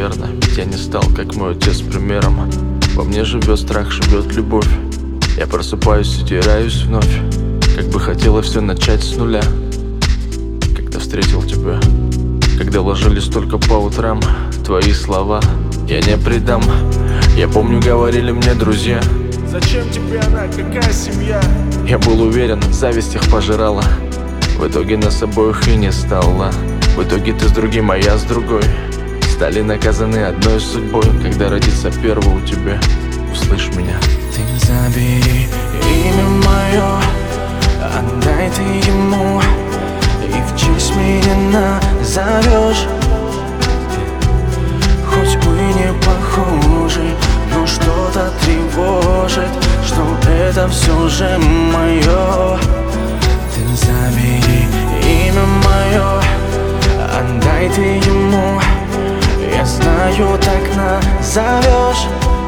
наверное, ведь я не стал, как мой отец, примером. Во мне живет страх, живет любовь. Я просыпаюсь и теряюсь вновь. Как бы хотела все начать с нуля. Когда встретил тебя, когда ложились только по утрам твои слова, я не предам. Я помню, говорили мне друзья: зачем тебе она, какая семья? Я был уверен, зависть их пожирала. В итоге нас обоих и не стало. В итоге ты с другим, а я с другой. Стали наказаны одной судьбой. Когда родится первый у тебя, услышь меня. Ты забери имя мое, отдай ты ему, и в честь меня назовешь. Хоть мы не похожи, но что-то тревожит, что это все же мое. Ты забери имя мое, отдай ты ему, я знаю, так назовешь.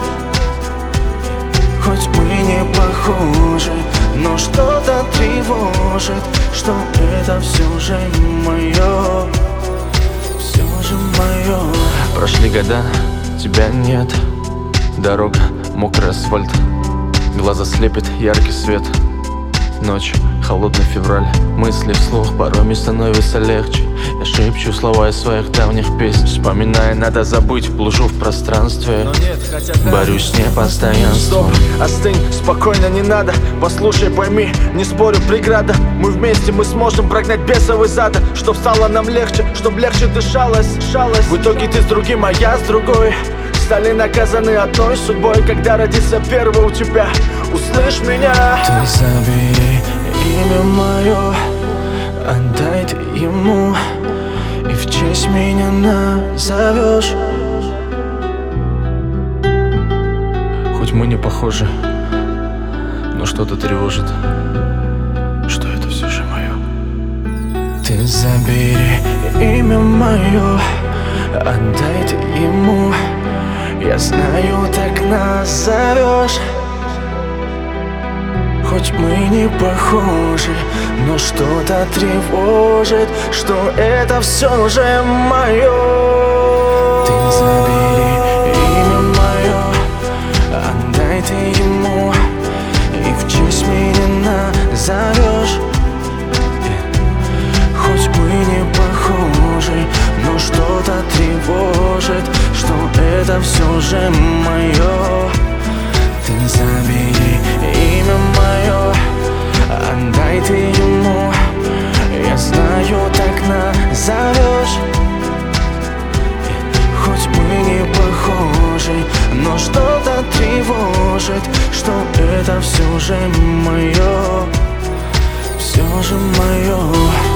Хоть мы не похожи, но что-то тревожит, что это все же мое, все же мое. Прошли года, тебя нет. Дорога, мокрый асфальт, глаза слепит яркий свет. Ночь, холодный февраль, мысли вслух порой мне становится легче. Я шепчу слова из своих давних песен, вспоминая, надо забыть, блужу в пространстве. Но нет, хотя да. Борюсь с непостоянством. Стоп, остынь, спокойно, не надо. Послушай, пойми, не спорю, преграда. Мы вместе, мы сможем прогнать бесов из ада. Чтоб стало нам легче, чтоб легче дышалось. В итоге ты с другим, а я с другой. Стали наказаны одной судьбой. Когда родится первый у тебя, услышь меня. Ты забери имя мое, отдай ты ему, и в честь меня назовешь. Хоть мы не похожи, но что-то тревожит, что это все же мое. Ты забери имя мое, отдай ты ему, я знаю, так назовешь. Хоть мы не похожи, но что-то тревожит, что это все же мое. Ты забери имя мое, отдай ты ему, и в честь меня назовешь. Хоть мы не похожи, но что-то тревожит, что это все же мое. Ты забери имя мое, отдай ты ему, я знаю, так назовешь. Хоть мы не похожи, но что-то тревожит, что это все же мое, все же мое.